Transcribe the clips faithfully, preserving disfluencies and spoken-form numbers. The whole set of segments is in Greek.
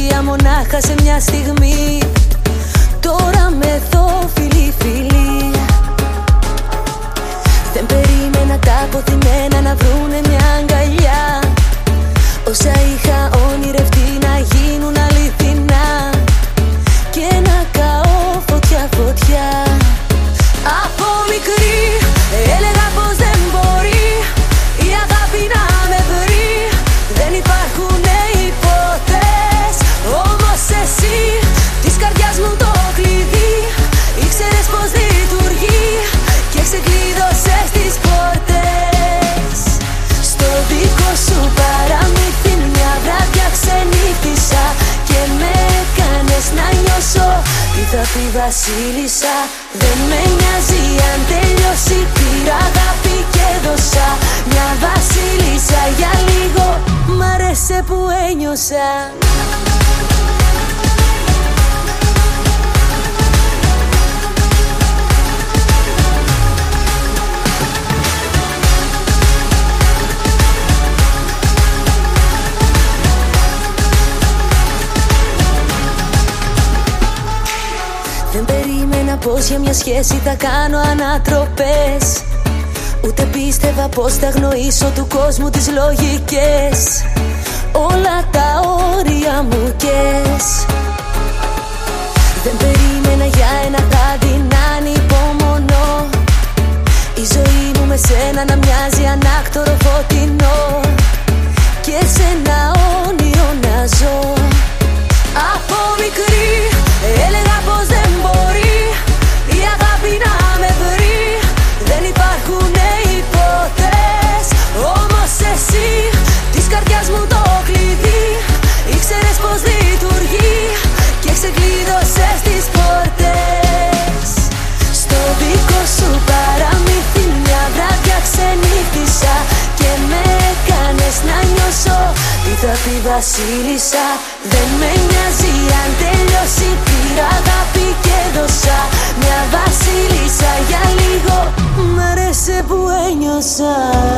άδεια μονάχα σε μια στιγμή. Τώρα με δω φιλί φιλί. Δεν περίμενα τα αποθυμένα να βρουνε μια αγκαλιά. Όσα είχα όνειρευτεί να γίνουν αληθινά. Και να καώ φωτιά φωτιά. Από μικρή έλεγα πως δεν μπορεί η αγάπη να με βρει. Δεν υπάρχουνε υπότες. Όμως εσύ της καρδιάς μου το κλειδί. Ήξερες πως λειτουργεί και ξεκλείδωσες τις πόρτες. Στο δικό σου παραμύθι μια βράδια ξενύχτησα. Και με έκανες να νιώσω τι θα πει βασίλισσα. Δεν με νοιάζει αν τελειώσει, πήρα αγάπη και δώσα. Μια βασίλισσα για λίγο, μ' άρεσε που ένιωσα. Δεν περίμενα πως για μια σχέση θα κάνω ανατροπές. Ούτε πίστευα πως θα αγνοήσω του κόσμου τις λογικές. Όλα τα όρια μου κες. Δεν περίμενα για ένα βράδυ να ανυπομονώ. Η ζωή μου με σένα να μοιάζει ανάκτορο φωτεινό. Και σε ένα όνειρο να ζω. Από μικρή έλεγα πως δεν μπορεί η αγάπη να με βρει. Δεν υπάρχουνε υπότες. Όμως εσύ της καρδιάς μου το κλειδί. Ήξερες πως λειτουργεί και ξεκλείδωσες τις πόρτες. Στο δικό σου παραμύθι μια βράδια ξενύχτησα. Και με έκανες να νιώσω τι θα πει βασίλισσα. Δεν με νοιάζει αν τελειώσει, πήρα αγάπη και δώσα. Μια βασίλισσα για λίγο, μ' άρεσε που ένιωσα.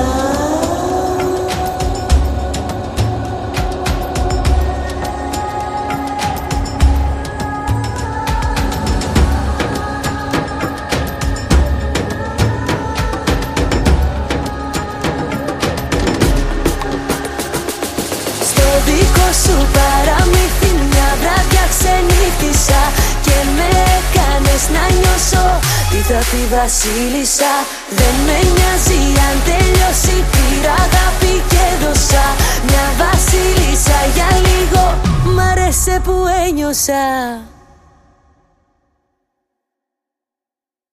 Δικό σου παραμύθι μια βράδια ξενύχτησα. Και με έκανες να νιώσω τι θα πει βασίλισσα. Δεν με νοιάζει αν τελειώσει, πήρα αγάπη και δώσα. Μια βασίλισσα για λίγο, μ' άρεσε που ένιωσα.